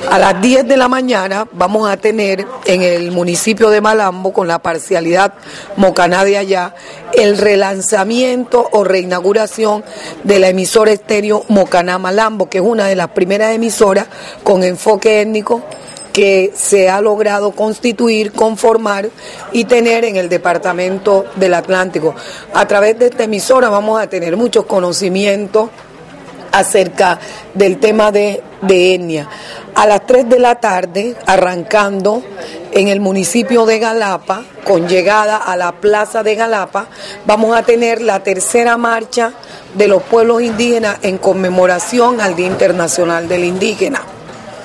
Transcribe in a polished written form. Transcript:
A las 10 de la mañana vamos a tener en el municipio de Malambo, con la parcialidad Mocaná de allá, el relanzamiento o reinauguración de la emisora estéreo Mocaná Malambo, que es una de las primeras emisoras con enfoque étnico que se ha logrado constituir, conformar y tener en el departamento del Atlántico. A través de esta emisora vamos a tener muchos conocimientos acerca del tema de etnia. A las 3 de la tarde, arrancando en el municipio de Galapa, con llegada a la plaza de Galapa, vamos a tener la tercera marcha de los pueblos indígenas en conmemoración al Día Internacional del Indígena.